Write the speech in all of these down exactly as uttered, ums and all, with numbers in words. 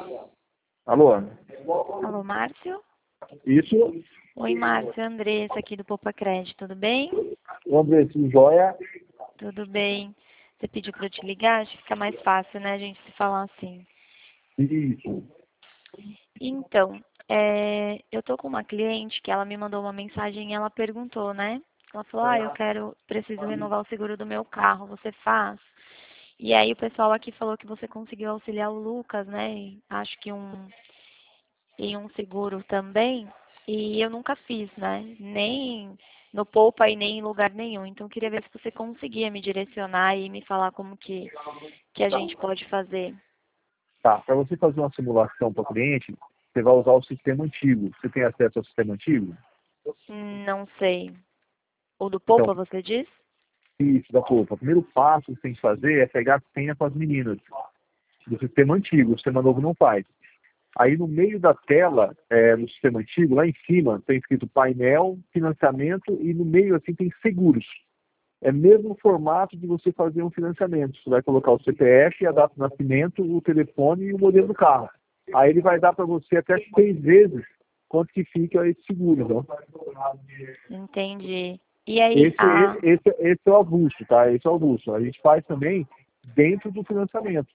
Alô? Alô, Márcio? Isso? Oi, Márcio, Andressa aqui do Poupa Crédito, tudo bem? O André, tudo jóia? Tudo bem. Você pediu para eu te ligar? Acho que fica mais fácil, né, a gente se falar assim. Isso. Então, é, eu tô com uma cliente que ela me mandou uma mensagem e ela perguntou, né? Ela falou, ah, eu quero, preciso renovar o seguro do meu carro, você faz? E aí o pessoal aqui falou que você conseguiu auxiliar o Lucas, né? E acho que um, em um seguro também. E eu nunca fiz, né? Nem no Poupa e nem em lugar nenhum. Então eu queria ver se você conseguia me direcionar e me falar como que, que a gente pode fazer. Tá, para você fazer uma simulação para o cliente, você vai usar o sistema antigo. Você tem acesso ao sistema antigo? Não sei. O do Então, Poupa, você diz? isso, da Poupa. O primeiro passo que você tem que fazer é pegar a senha com as meninas do sistema antigo. O sistema novo não faz. Aí no meio da tela, é, no sistema antigo, lá em cima, tem escrito painel, financiamento e no meio assim tem seguros. É o mesmo formato de você fazer um financiamento. Você vai colocar o C P F, a data de nascimento, o telefone e o modelo do carro. Aí ele vai dar para você até seis vezes quanto que fica esse seguro. Né? Entendi. E aí, Esse, a... esse, esse é o avulso, tá? Esse é o avulso. A gente faz também dentro do financiamento.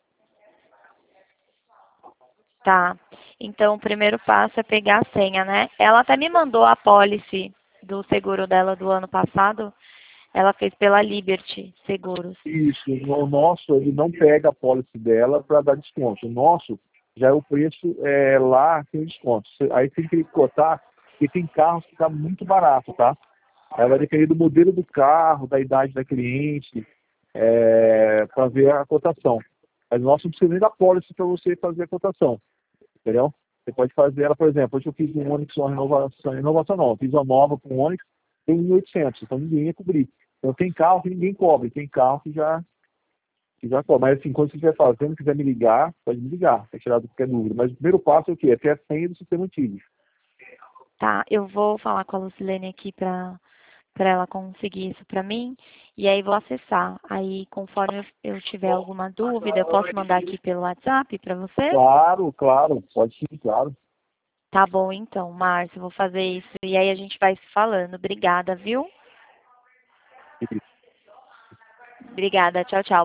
Tá. Então, o primeiro passo é pegar a senha, né? Ela até me mandou a policy do seguro dela do ano passado. Ela fez pela Liberty Seguros. Isso, o nosso, ele não pega a pólice dela para dar desconto. O nosso já é o preço é, lá sem desconto. Aí tem que cotar, porque tem carros que tá muito barato, tá? Aí vai depender do modelo do carro, da idade da cliente, é, para ver a cotação. Mas o nosso não precisa nem da pólice para você fazer a cotação, entendeu? Você pode fazer ela, por exemplo, hoje eu fiz um Onix, uma renovação, renovação não, eu fiz uma nova com um Onix, tem mil e oitocentos, então ninguém ia cobrir. Então tem carro que ninguém cobre, tem carro que já, que já cobre. Mas assim, quando você estiver fazendo, quiser me ligar, pode me ligar, para tirar qualquer dúvida. Mas o primeiro passo é o quê? É ter a senha do sistema antigo. Tá, eu vou falar com a Lucilene aqui pra, pra ela conseguir isso pra mim. E aí vou acessar. Aí, conforme eu, eu tiver alguma dúvida, eu posso mandar aqui pelo WhatsApp pra você? Claro, claro, pode sim, claro. Tá bom, então, Márcio, eu vou fazer isso. E aí a gente vai se falando. Obrigada, viu? Obrigada. Tchau, tchau.